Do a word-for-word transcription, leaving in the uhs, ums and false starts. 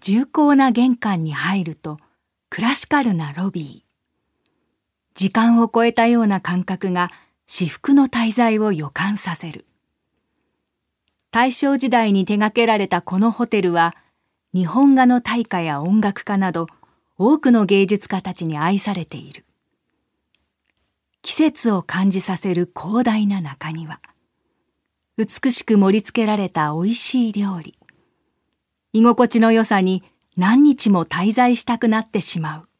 重厚な玄関に入るとクラシカルなロビー。時間を超えたような感覚が至福の滞在を予感させる。大正時代に手掛けられたこのホテルは、日本画の大家や音楽家など多くの芸術家たちに愛されている。季節を感じさせる広大な中庭。美しく盛り付けられたおいしい料理。居心地の良さに何日も滞在したくなってしまう。